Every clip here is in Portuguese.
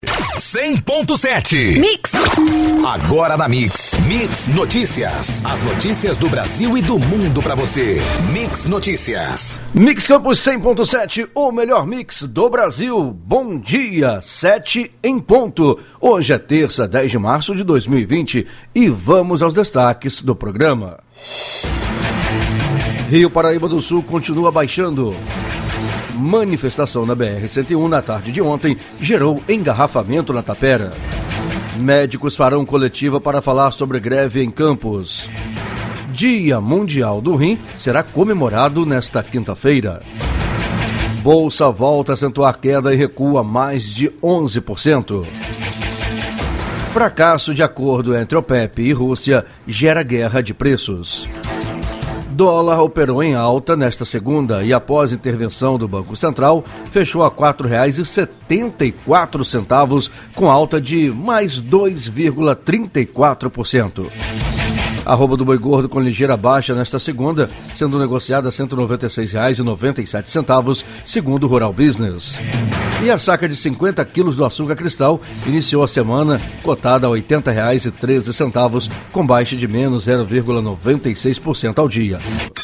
100.7 Mix. Agora na Mix. Mix Notícias. As notícias do Brasil e do mundo pra você. Mix Notícias. Mix Campus 100.7, o melhor mix do Brasil. Bom dia, 7 em ponto. Hoje é terça, 10 de março de 2020 e vamos aos destaques do programa. Rio Paraíba do Sul continua baixando. Manifestação na BR-101 na tarde de ontem gerou engarrafamento na Tapera. Médicos farão coletiva para falar sobre greve em Campos. Dia Mundial do Rim será comemorado nesta quinta-feira. Bolsa volta a acentuar queda e recua mais de 11%. Fracasso de acordo entre OPEP e Rússia gera guerra de preços. Dólar operou em alta nesta segunda e, após intervenção do Banco Central, fechou a R$ 4,74, com alta de mais 2,34%. Arroba do boi gordo com ligeira baixa nesta segunda, sendo negociada a R$ 196,97, segundo o Rural Business. E a saca de 50 quilos do açúcar cristal iniciou a semana cotada a R$ 80,13, com baixa de menos 0,96% ao dia.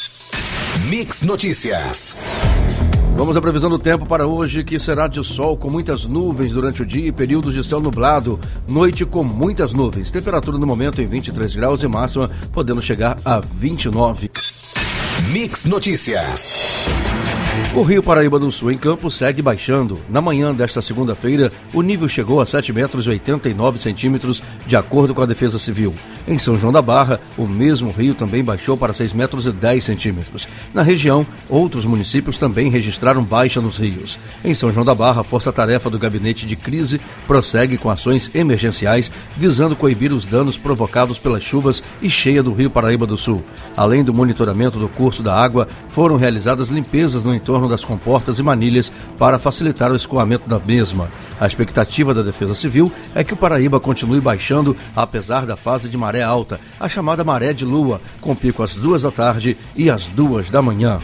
Mix Notícias. Vamos à previsão do tempo para hoje, que será de sol com muitas nuvens durante o dia e períodos de céu nublado. Noite com muitas nuvens. Temperatura no momento em 23 graus e máxima podendo chegar a 29. Mix Notícias. O Rio Paraíba do Sul, em Campos, segue baixando. Na manhã desta segunda-feira, o nível chegou a 7,89 metros, de acordo com a Defesa Civil. Em São João da Barra, o mesmo rio também baixou para 6,10 metros. Na região, outros municípios também registraram baixa nos rios. Em São João da Barra, a Força-Tarefa do Gabinete de Crise prossegue com ações emergenciais, visando coibir os danos provocados pelas chuvas e cheia do Rio Paraíba do Sul. Além do monitoramento do curso da água, foram realizadas limpezas no entorno das comportas e manilhas para facilitar o escoamento da mesma. A expectativa da Defesa Civil é que o Paraíba continue baixando, apesar da fase de maré alta, a chamada maré de lua, com pico às 2 da tarde e às 2 da manhã.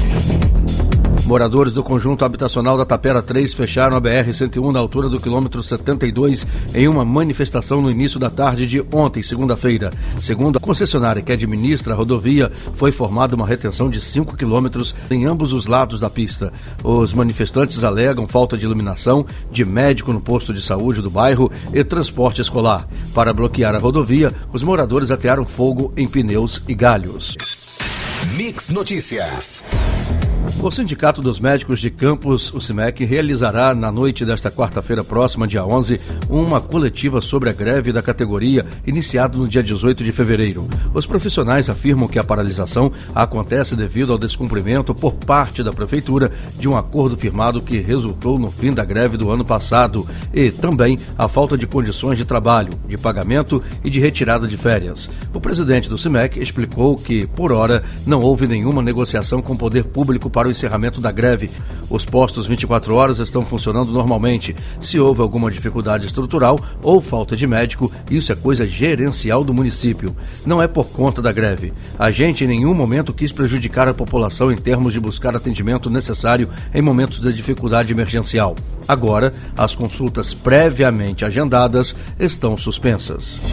Moradores do conjunto habitacional da Tapera 3 fecharam a BR-101 na altura do quilômetro 72 em uma manifestação no início da tarde de ontem, segunda-feira. Segundo a concessionária que administra a rodovia, foi formada uma retenção de 5 quilômetros em ambos os lados da pista. Os manifestantes alegam falta de iluminação, de médico no posto de saúde do bairro e transporte escolar. Para bloquear a rodovia, os moradores atearam fogo em pneus e galhos. Mix Notícias. O Sindicato dos Médicos de Campos, o SIMEC, realizará na noite desta quarta-feira próxima, dia 11, uma coletiva sobre a greve da categoria, iniciada no dia 18 de fevereiro. Os profissionais afirmam que a paralisação acontece devido ao descumprimento por parte da Prefeitura de um acordo firmado que resultou no fim da greve do ano passado e também a falta de condições de trabalho, de pagamento e de retirada de férias. O presidente do SIMEC explicou que, por hora, não houve nenhuma negociação com o poder público para o encerramento da greve. Os postos 24 horas estão funcionando normalmente. Se houve alguma dificuldade estrutural ou falta de médico, isso é coisa gerencial do município. Não é por conta da greve. A gente em nenhum momento quis prejudicar a população em termos de buscar atendimento necessário em momentos de dificuldade emergencial. Agora, as consultas previamente agendadas estão suspensas.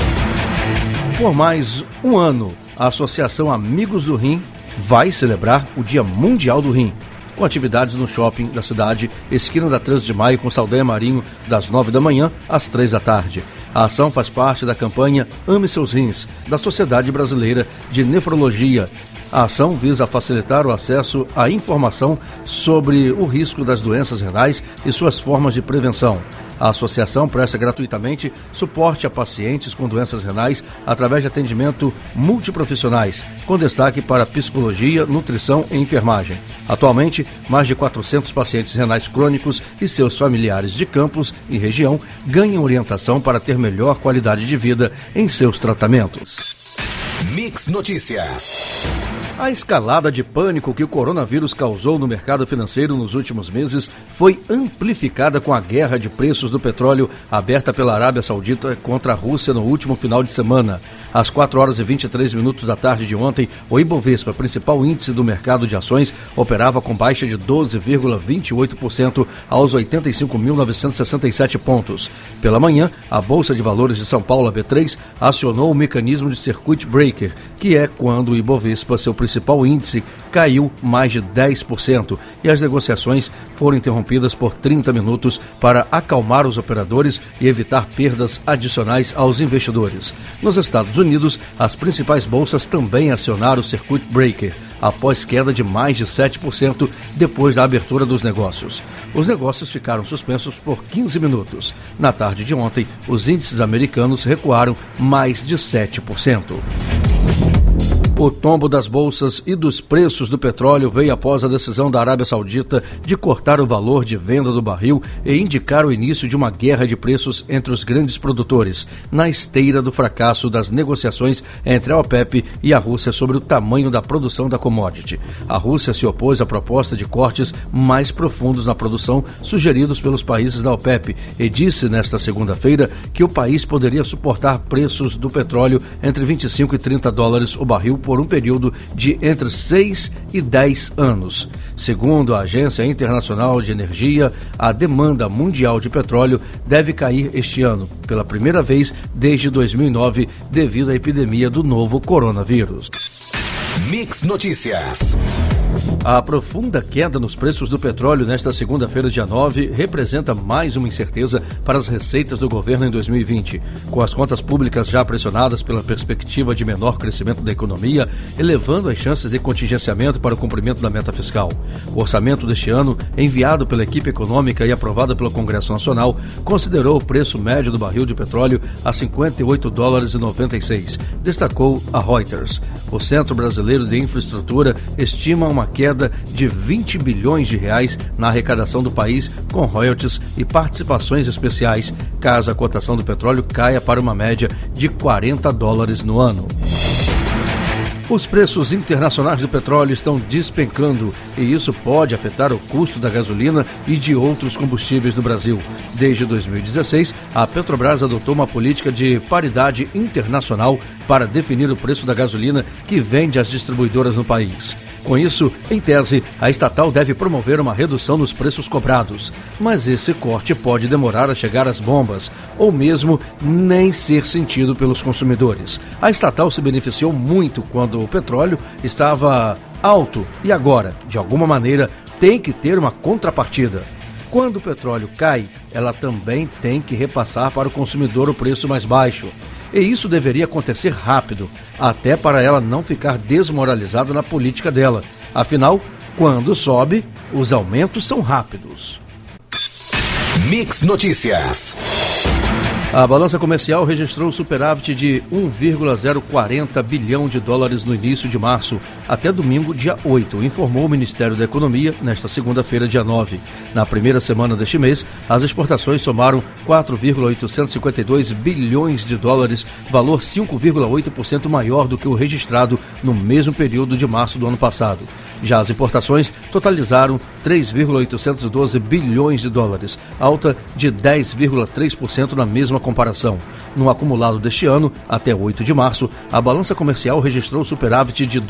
Por mais um ano, a Associação Amigos do Rim vai celebrar o Dia Mundial do Rim, com atividades no shopping da cidade, esquina da 13 de maio, com Saldanha Marinho, das 9 da manhã às 3 da tarde. A ação faz parte da campanha Ame Seus Rins, da Sociedade Brasileira de Nefrologia. A ação visa facilitar o acesso à informação sobre o risco das doenças renais e suas formas de prevenção. A associação presta gratuitamente suporte a pacientes com doenças renais através de atendimento multiprofissionais, com destaque para psicologia, nutrição e enfermagem. Atualmente, mais de 400 pacientes renais crônicos e seus familiares de Campos e região ganham orientação para ter melhor qualidade de vida em seus tratamentos. Mix Notícias. A escalada de pânico que o coronavírus causou no mercado financeiro nos últimos meses foi amplificada com a guerra de preços do petróleo aberta pela Arábia Saudita contra a Rússia no último final de semana. Às 4h23 da tarde de ontem, o Ibovespa, principal índice do mercado de ações, operava com baixa de 12,28% aos 85.967 pontos. Pela manhã, a Bolsa de Valores de São Paulo, a B3, acionou o mecanismo de circuit breaker, que é quando o Ibovespa, seu principal índice, caiu mais de 10% e as negociações foram interrompidas por 30 minutos para acalmar os operadores e evitar perdas adicionais aos investidores. Nos Estados Unidos, as principais bolsas também acionaram o circuit breaker, após queda de mais de 7% depois da abertura dos negócios. Os negócios ficaram suspensos por 15 minutos. Na tarde de ontem, os índices americanos recuaram mais de 7%. O tombo das bolsas e dos preços do petróleo veio após a decisão da Arábia Saudita de cortar o valor de venda do barril e indicar o início de uma guerra de preços entre os grandes produtores, na esteira do fracasso das negociações entre a OPEP e a Rússia sobre o tamanho da produção da commodity. A Rússia se opôs à proposta de cortes mais profundos na produção sugeridos pelos países da OPEP e disse nesta segunda-feira que o país poderia suportar preços do petróleo entre 25 e 30 dólares o barril por um período de entre 6 e 10 anos. Segundo a Agência Internacional de Energia, a demanda mundial de petróleo deve cair este ano, pela primeira vez desde 2009, devido à epidemia do novo coronavírus. Mix Notícias. A profunda queda nos preços do petróleo nesta segunda-feira, dia 9, representa mais uma incerteza para as receitas do governo em 2020. Com as contas públicas já pressionadas pela perspectiva de menor crescimento da economia, elevando as chances de contingenciamento para o cumprimento da meta fiscal. O orçamento deste ano, enviado pela equipe econômica e aprovado pelo Congresso Nacional, considerou o preço médio do barril de petróleo a 58 dólares e 96, destacou a Reuters. O Centro Brasileiro de Infraestrutura estima uma queda de 20 bilhões de reais na arrecadação do país com royalties e participações especiais, caso a cotação do petróleo caia para uma média de 40 dólares no ano. Os preços internacionais do petróleo estão despencando e isso pode afetar o custo da gasolina e de outros combustíveis no Brasil. Desde 2016, a Petrobras adotou uma política de paridade internacional para definir o preço da gasolina que vende às distribuidoras no país. Com isso, em tese, a estatal deve promover uma redução nos preços cobrados. Mas esse corte pode demorar a chegar às bombas, ou mesmo nem ser sentido pelos consumidores. A estatal se beneficiou muito quando o petróleo estava alto e agora, de alguma maneira, tem que ter uma contrapartida. Quando o petróleo cai, ela também tem que repassar para o consumidor o preço mais baixo. E isso deveria acontecer rápido, até para ela não ficar desmoralizada na política dela. Afinal, quando sobe, os aumentos são rápidos. Mix Notícias. A balança comercial registrou superávit de 1,040 bilhão de dólares no início de março, até domingo, dia 8, informou o Ministério da Economia nesta segunda-feira, dia 9. Na primeira semana deste mês, as exportações somaram 4,852 bilhões de dólares, valor 5,8% maior do que o registrado no mesmo período de março do ano passado. Já as importações totalizaram 3,812 bilhões de dólares, alta de 10,3% na mesma comparação. No acumulado deste ano, até 8 de março, a balança comercial registrou superávit de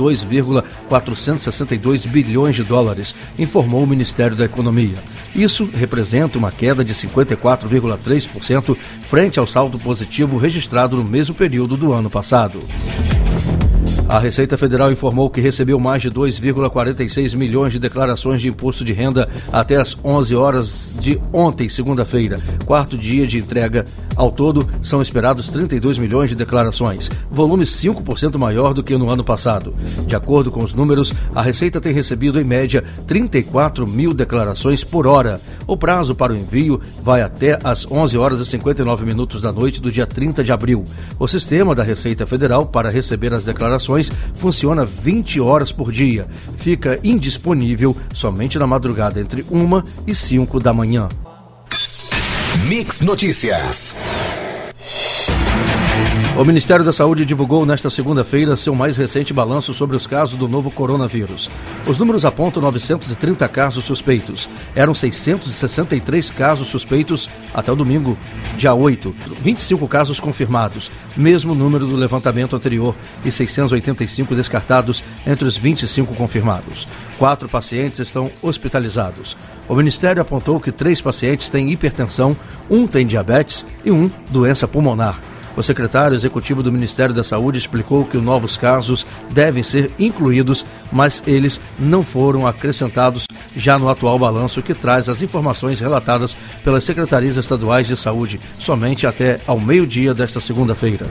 2,462 bilhões de dólares, informou o Ministério da Economia. Isso representa uma queda de 54,3% frente ao saldo positivo registrado no mesmo período do ano passado. A Receita Federal informou que recebeu mais de 2,46 milhões de declarações de imposto de renda até as 11 horas de ontem, segunda-feira, quarto dia de entrega. Ao todo, são esperados 32 milhões de declarações, volume 5% maior do que no ano passado. De acordo com os números, a Receita tem recebido, em média, 34 mil declarações por hora. O prazo para o envio vai até as 11 horas e 59 minutos da noite do dia 30 de abril. O sistema da Receita Federal para receber as declarações funciona 20 horas por dia. Fica indisponível somente na madrugada entre 1 e 5 da manhã. Mix Notícias. O Ministério da Saúde divulgou nesta segunda-feira seu mais recente balanço sobre os casos do novo coronavírus. Os números apontam 930 casos suspeitos. Eram 663 casos suspeitos até o domingo, dia 8. 25 casos confirmados, mesmo número do levantamento anterior, e 685 descartados entre os 25 confirmados. 4 pacientes estão hospitalizados. O Ministério apontou que 3 pacientes têm hipertensão, 1 tem diabetes e 1 doença pulmonar. O secretário executivo do Ministério da Saúde explicou que os novos casos devem ser incluídos, mas eles não foram acrescentados já no atual balanço, que traz as informações relatadas pelas secretarias estaduais de saúde somente até ao meio-dia desta segunda-feira.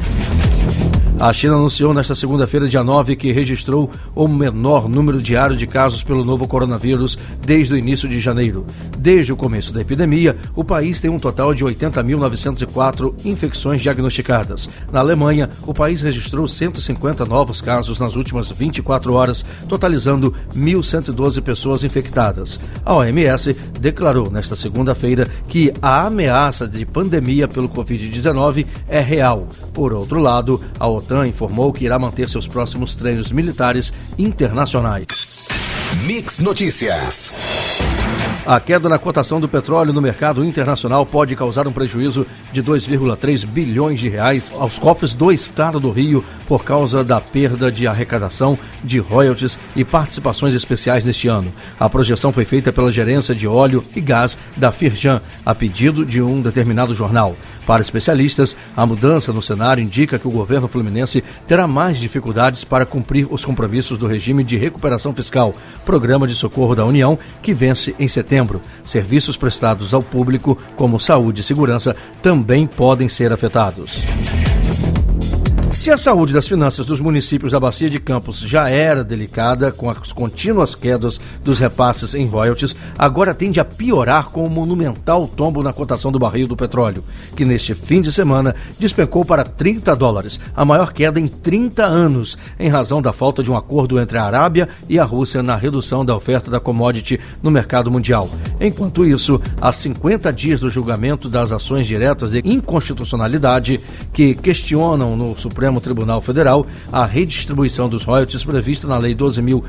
A China anunciou nesta segunda-feira, dia 9, que registrou o menor número diário de casos pelo novo coronavírus desde o início de janeiro. Desde o começo da epidemia, o país tem um total de 80.904 infecções diagnosticadas. Na Alemanha, o país registrou 150 novos casos nas últimas 24 horas, totalizando 1.112 pessoas infectadas. A OMS declarou nesta segunda-feira que a ameaça de pandemia pelo Covid-19 é real. Por outro lado, a OTAN informou que irá manter seus próximos treinos militares internacionais. Mix Notícias. A queda na cotação do petróleo no mercado internacional pode causar um prejuízo de 2,3 bilhões de reais aos cofres do Estado do Rio por causa da perda de arrecadação de royalties e participações especiais neste ano. A projeção foi feita pela Gerência de Óleo e Gás da Firjan, a pedido de um determinado jornal. Para especialistas, a mudança no cenário indica que o governo fluminense terá mais dificuldades para cumprir os compromissos do regime de recuperação fiscal, programa de socorro da União, que vence em setembro. Serviços prestados ao público, como saúde e segurança, também podem ser afetados. Se a saúde das finanças dos municípios da Bacia de Campos já era delicada com as contínuas quedas dos repasses em royalties, agora tende a piorar com o monumental tombo na cotação do barril do petróleo, que neste fim de semana despencou para $30, a maior queda em 30 anos, em razão da falta de um acordo entre a Arábia e a Rússia na redução da oferta da commodity no mercado mundial. Enquanto isso, há 50 dias do julgamento das ações diretas de inconstitucionalidade que questionam no Supremo Tribunal Federal a redistribuição dos royalties prevista na Lei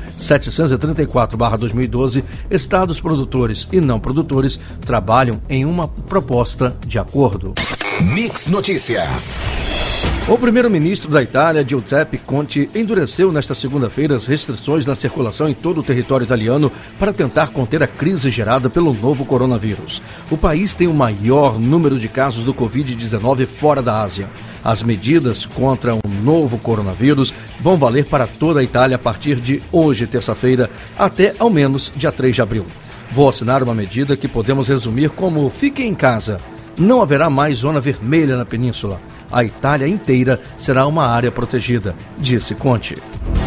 12.734/2012, estados produtores e não produtores trabalham em uma proposta de acordo. Mix Notícias. O primeiro-ministro da Itália, Giuseppe Conte, endureceu nesta segunda-feira as restrições na circulação em todo o território italiano para tentar conter a crise gerada pelo novo coronavírus. O país tem o maior número de casos do Covid-19 fora da Ásia. As medidas contra o novo coronavírus vão valer para toda a Itália a partir de hoje, terça-feira, até ao menos dia 3 de abril. Vou assinar uma medida que podemos resumir como fique em casa. Não haverá mais zona vermelha na península. A Itália inteira será uma área protegida, disse Conte.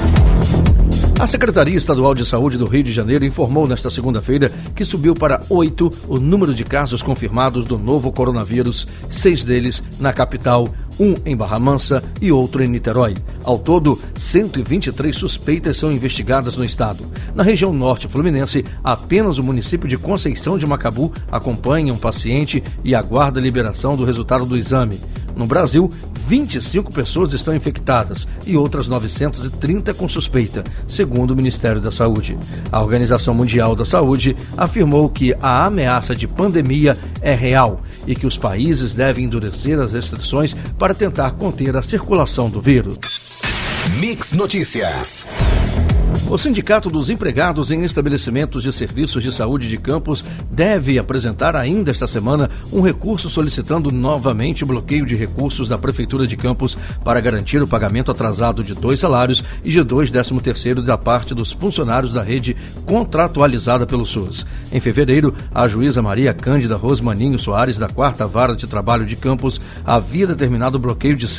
A Secretaria Estadual de Saúde do Rio de Janeiro informou nesta segunda-feira que subiu para 8 o número de casos confirmados do novo coronavírus, 6 deles na capital, 1 em Barra Mansa e outro em Niterói. Ao todo, 123 suspeitas são investigadas no estado. Na região norte fluminense, apenas o município de Conceição de Macabu acompanha um paciente e aguarda a liberação do resultado do exame. No Brasil, 25 pessoas estão infectadas e outras 930 com suspeita, segundo o Ministério da Saúde. A Organização Mundial da Saúde afirmou que a ameaça de pandemia é real e que os países devem endurecer as restrições para tentar conter a circulação do vírus. Mix Notícias. O Sindicato dos Empregados em Estabelecimentos de Serviços de Saúde de Campos deve apresentar ainda esta semana um recurso solicitando novamente o bloqueio de recursos da Prefeitura de Campos para garantir o pagamento atrasado de 2 salários e de 2 13º da parte dos funcionários da rede contratualizada pelo SUS. Em fevereiro, a juíza Maria Cândida Rosmaninho Soares, da 4ª Vara de Trabalho de Campos, havia determinado o bloqueio de R$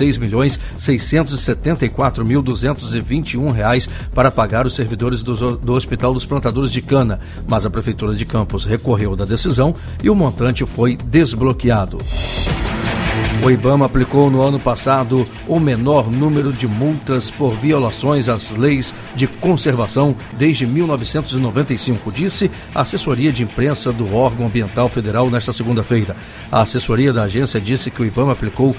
6.674.221 para pagar os servidores do Hospital dos Plantadores de Cana, mas a Prefeitura de Campos recorreu da decisão e o montante foi desbloqueado. O IBAMA aplicou no ano passado o menor número de multas por violações às leis de conservação desde 1995, disse a assessoria de imprensa do órgão ambiental federal nesta segunda-feira. A assessoria da agência disse que o IBAMA aplicou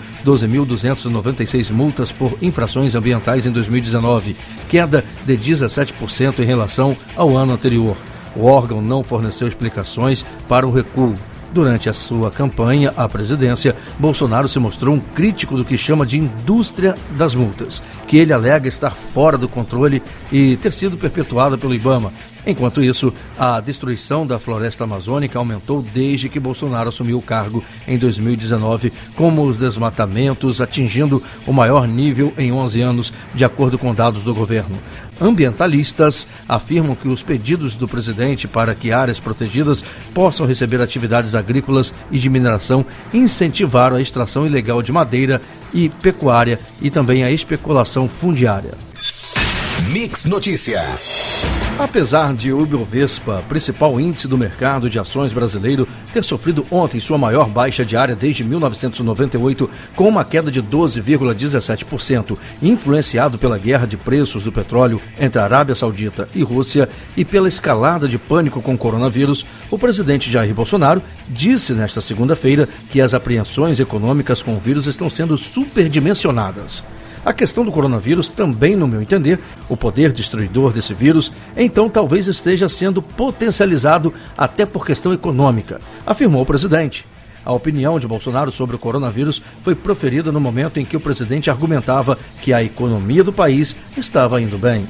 12.296 multas por infrações ambientais em 2019, queda de 17% em relação ao ano anterior. O órgão não forneceu explicações para o recuo. Durante a sua campanha à presidência, Bolsonaro se mostrou um crítico do que chama de indústria das multas, que ele alega estar fora do controle e ter sido perpetuada pelo IBAMA. Enquanto isso, a destruição da floresta amazônica aumentou desde que Bolsonaro assumiu o cargo em 2019, como os desmatamentos atingindo o maior nível em 11 anos, de acordo com dados do governo. Ambientalistas afirmam que os pedidos do presidente para que áreas protegidas possam receber atividades agrícolas e de mineração incentivaram a extração ilegal de madeira e pecuária e também a especulação fundiária. Mix Notícias. Apesar de o Ibovespa, principal índice do mercado de ações brasileiro, ter sofrido ontem sua maior baixa diária desde 1998, com uma queda de 12,17%, influenciado pela guerra de preços do petróleo entre a Arábia Saudita e Rússia e pela escalada de pânico com o coronavírus, o presidente Jair Bolsonaro disse nesta segunda-feira que as apreensões econômicas com o vírus estão sendo superdimensionadas. A questão do coronavírus também, no meu entender, o poder destruidor desse vírus, então talvez esteja sendo potencializado até por questão econômica, afirmou o presidente. A opinião de Bolsonaro sobre o coronavírus foi proferida no momento em que o presidente argumentava que a economia do país estava indo bem.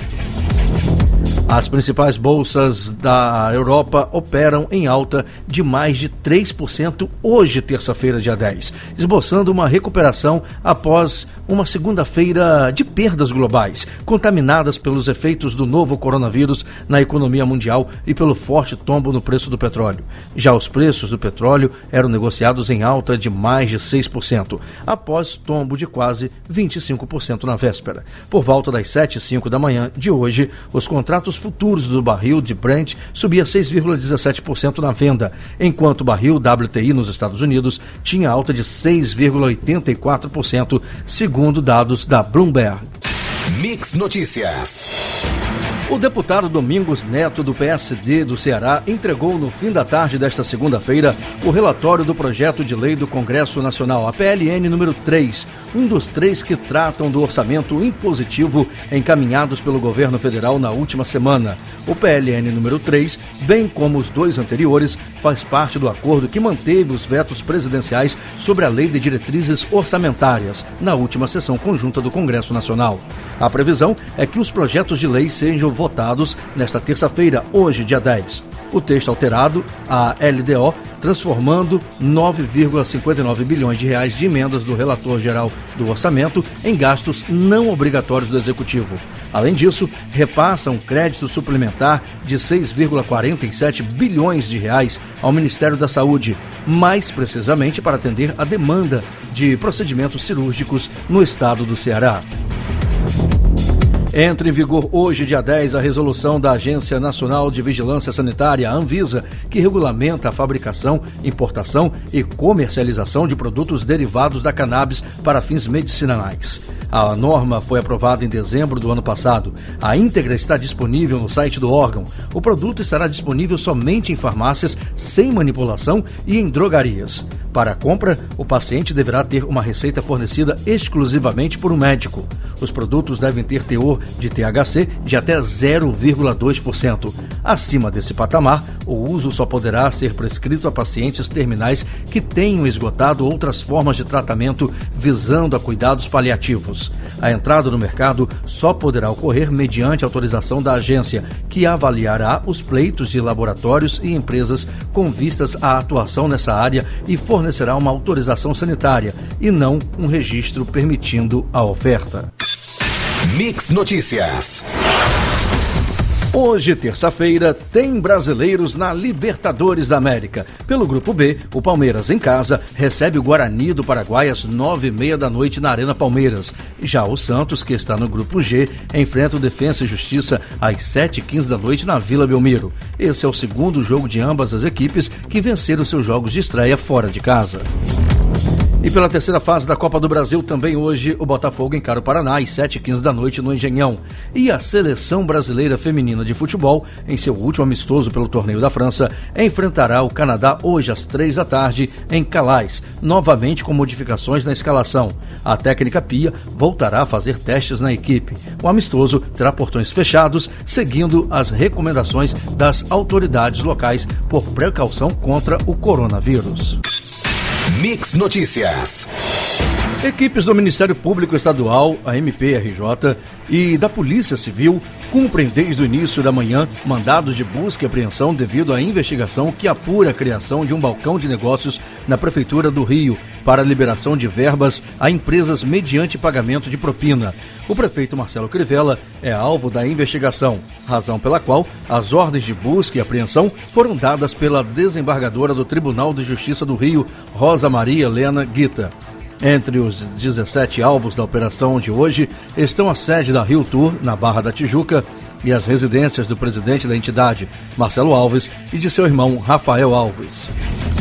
As principais bolsas da Europa operam em alta de mais de 3% hoje, terça-feira, dia 10, esboçando uma recuperação após uma segunda-feira de perdas globais, contaminadas pelos efeitos do novo coronavírus na economia mundial e pelo forte tombo no preço do petróleo. Já os preços do petróleo eram negociados em alta de mais de 6%, após tombo de quase 25% na véspera. Por volta das 7h05 da manhã de hoje, os contratos futuros do barril de Brent subia 6,17% na venda, enquanto o barril WTI nos Estados Unidos tinha alta de 6,84%, segundo dados da Bloomberg. Mix Notícias. O deputado Domingos Neto, do PSD do Ceará, entregou no fim da tarde desta segunda-feira o relatório do projeto de lei do Congresso Nacional, a PLN número 3, um dos 3 que tratam do orçamento impositivo encaminhados pelo governo federal na última semana. O PLN número 3, bem como os 2 anteriores, faz parte do acordo que manteve os vetos presidenciais sobre a Lei de Diretrizes Orçamentárias na última sessão conjunta do Congresso Nacional. A previsão é que os projetos de lei sejam votados nesta terça-feira, hoje, dia 10. O texto alterado, a LDO, transformando 9,59 bilhões de reais de emendas do relator geral do orçamento em gastos não obrigatórios do Executivo. Além disso, repassa um crédito suplementar de 6,47 bilhões de reais ao Ministério da Saúde, mais precisamente para atender a demanda de procedimentos cirúrgicos no estado do Ceará. Entra em vigor hoje, dia 10, a resolução da Agência Nacional de Vigilância Sanitária, a Anvisa, que regulamenta a fabricação, importação e comercialização de produtos derivados da cannabis para fins medicinais. A norma foi aprovada em dezembro do ano passado. A íntegra está disponível no site do órgão. O produto estará disponível somente em farmácias sem manipulação e em drogarias. Para a compra, o paciente deverá ter uma receita fornecida exclusivamente por um médico. Os produtos devem ter teor de THC de até 0,2%. Acima desse patamar, o uso só poderá ser prescrito a pacientes terminais que tenham esgotado outras formas de tratamento visando a cuidados paliativos. A entrada no mercado só poderá ocorrer mediante autorização da agência, que avaliará os pleitos de laboratórios e empresas com vistas à atuação nessa área e fornecerá uma autorização sanitária e não um registro permitindo a oferta. Mix Notícias. Hoje, terça-feira, tem brasileiros na Libertadores da América. Pelo Grupo B, o Palmeiras em casa recebe o Guarani do Paraguai às 9h30 da noite na Arena Palmeiras. Já o Santos, que está no Grupo G, enfrenta o Defensa e Justiça às 7h15 da noite na Vila Belmiro. Esse é o segundo jogo de ambas as equipes que venceram seus jogos de estreia fora de casa. E pela terceira fase da Copa do Brasil, também hoje, o Botafogo encara o Paraná às 7h15 da noite no Engenhão. E a Seleção Brasileira Feminina de Futebol, em seu último amistoso pelo Torneio da França, enfrentará o Canadá hoje às 3 da tarde em Calais, novamente com modificações na escalação. A técnica Pia voltará a fazer testes na equipe. O amistoso terá portões fechados, seguindo as recomendações das autoridades locais por precaução contra o coronavírus. Mix Notícias. Equipes do Ministério Público Estadual, a MPRJ, e da Polícia Civil cumprem desde o início da manhã mandados de busca e apreensão devido à investigação que apura a criação de um balcão de negócios na Prefeitura do Rio para liberação de verbas a empresas mediante pagamento de propina. O prefeito Marcelo Crivella é alvo da investigação, razão pela qual as ordens de busca e apreensão foram dadas pela desembargadora do Tribunal de Justiça do Rio, Rosa Maria Helena Guita. Entre os 17 alvos da operação de hoje estão a sede da Rio Tour, na Barra da Tijuca, e as residências do presidente da entidade, Marcelo Alves, e de seu irmão, Rafael Alves.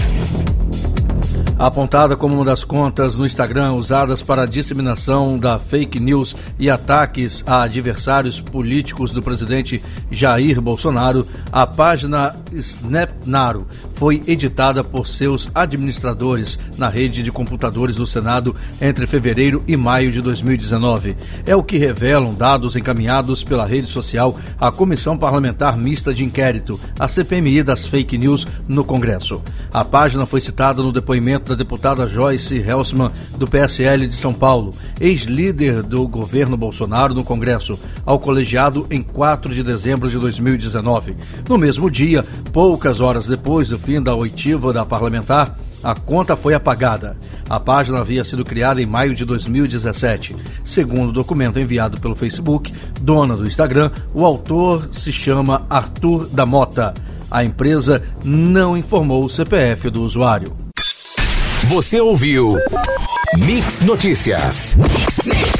Apontada como uma das contas no Instagram usadas para a disseminação da fake news e ataques a adversários políticos do presidente Jair Bolsonaro, a página Snapnaro foi editada por seus administradores na rede de computadores do Senado entre fevereiro e maio de 2019. É o que revelam dados encaminhados pela rede social à Comissão Parlamentar Mista de Inquérito, a CPMI das Fake News, no Congresso. A página foi citada no depoimento da deputada Joyce Helsmann, do PSL de São Paulo, ex-líder do governo Bolsonaro no Congresso, ao colegiado em 4 de dezembro de 2019. No mesmo dia, poucas horas depois do fim da oitiva da parlamentar, a conta foi apagada. A página havia sido criada em maio de 2017. Segundo o documento enviado pelo Facebook, dona do Instagram, o autor se chama Arthur da Mota. A empresa não informou o CPF do usuário. Você ouviu Mix Notícias.